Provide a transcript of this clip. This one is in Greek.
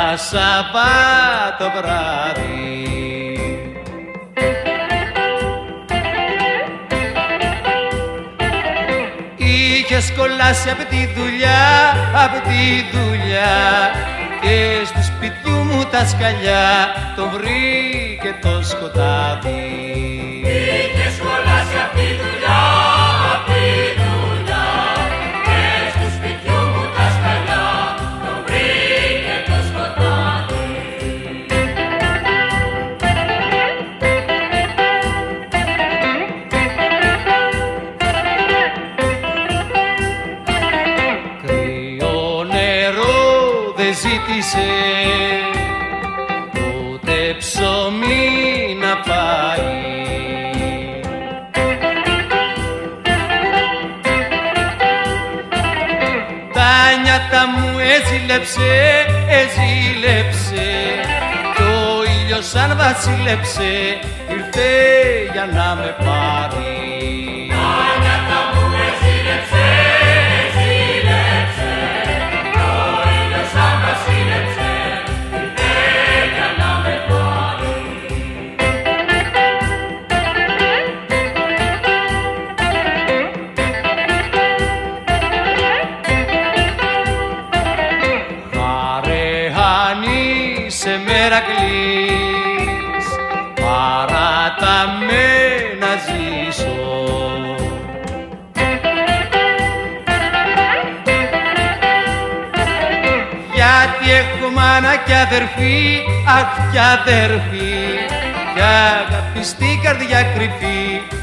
Σαββάτο βράδυ. Είχες κολλάσει απ' τη δουλειά και στο σπιτιού μου τα σκαλιά το βρήκε το σκοτάδι. Είχες κολλάσει απ' τη δουλειά και στο σπιτιού μου τα σκαλιά το βρήκε το σκοτάδι. Κρύο νερό δεν ζήτησε ούτε ψωμί να πάει. Τα νιάτα μου έζηλεψε κι ο ήλιος σαν βασίλεψε ήρθε για να με πάρει. Τα νιάτα μου έζηλεψε κι ο ήλιος σαν βασίλεψε ήρθε για να με πάρει. Σε Μερακλής παράταμε να ζήσω. Γιατί έχω μάνα κι αδερφή, αχ κι αδερφή, κι αγαπηστή καρδιά κρυφή